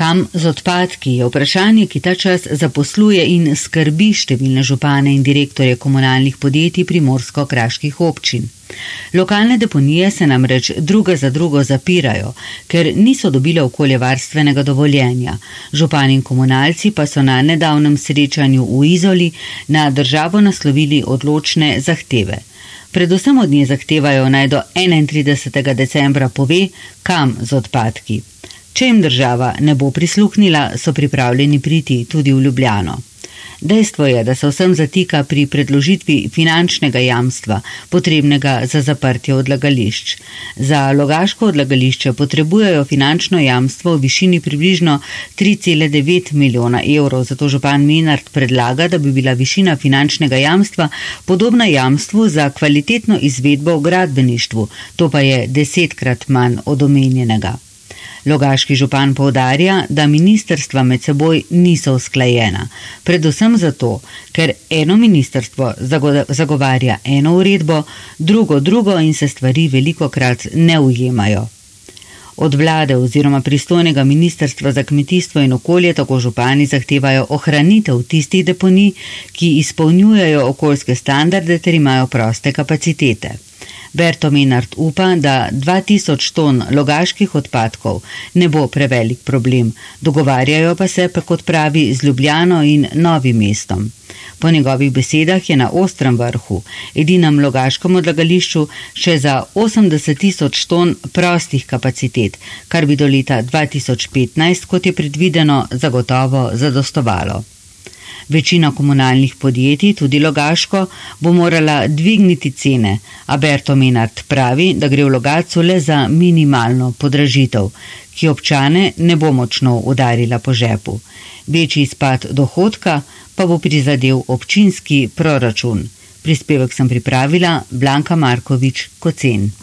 Kam z odpadki je vprašanje, ki ta čas zaposluje in skrbi številne župane in direktorje komunalnih podjetij primorsko-kraških občin. Lokalne deponije se namreč druga za drugo zapirajo, ker niso dobile okoljevarstvenega dovoljenja. Župani in komunalci pa so na nedavnem srečanju v Izoli na državo naslovili odločne zahteve. Predvsem od nje zahtevajo naj do 31. decembra pove, kam z odpadki. Če jim država ne bo prisluhnila, so pripravljeni priti tudi v Ljubljano. Dejstvo je, da se vsem zatika pri predložitvi finančnega jamstva, potrebnega za zaprtje odlagališč. Za Logaško odlagališče potrebujejo finančno jamstvo v višini približno 3,9 milijona evrov, zato župan Menart predlaga, da bi bila višina finančnega jamstva podobna jamstvu za kvalitetno izvedbo v gradbeništvu, to pa je 10-krat manj od omenjenega. Logaški župan poudarja, da ministrstva med seboj niso usklajena, predvsem zato, ker eno ministrstvo zagovarja eno uredbo, drugo in se stvari velikokrat ne ujemajo. Od vlade oziroma pristojnega ministrstva za kmetijstvo in okolje tako župani zahtevajo ohranitev tistih deponij, ki izpolnjujejo okoljske standarde ter imajo proste kapacitete. Berto Menart upa, da 2000 ton logaških odpadkov ne bo prevelik problem, dogovarjajo pa se, kot pravi, z Ljubljano in Novim mestom. Po njegovih besedah je na Ostrem vrhu, edinem logaškem odlagališču, še za 80.000 ton prostih kapacitet, kar bi do leta 2015, kot je predvideno, zagotovo zadostovalo. Večina komunalnih podjetij, tudi Logaško, bo morala dvigniti cene, a Berto Menart pravi, da gre v Logatcu le za minimalno podražitev, ki občane ne bo močno udarila po žepu. Večji izpad dohodka pa bo prizadel občinski proračun. Prispevek sem pripravila Blanka Markovič Kocen.